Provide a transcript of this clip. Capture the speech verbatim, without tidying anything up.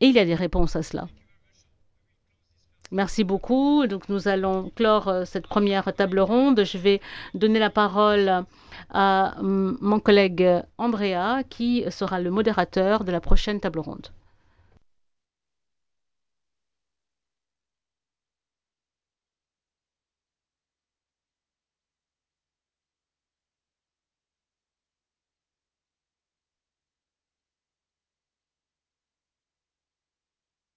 Et il y a des réponses à cela. Merci beaucoup. Donc, nous allons clore euh, cette première table ronde. Je vais donner la parole à mm, mon collègue Andrea, qui sera le modérateur de la prochaine table ronde.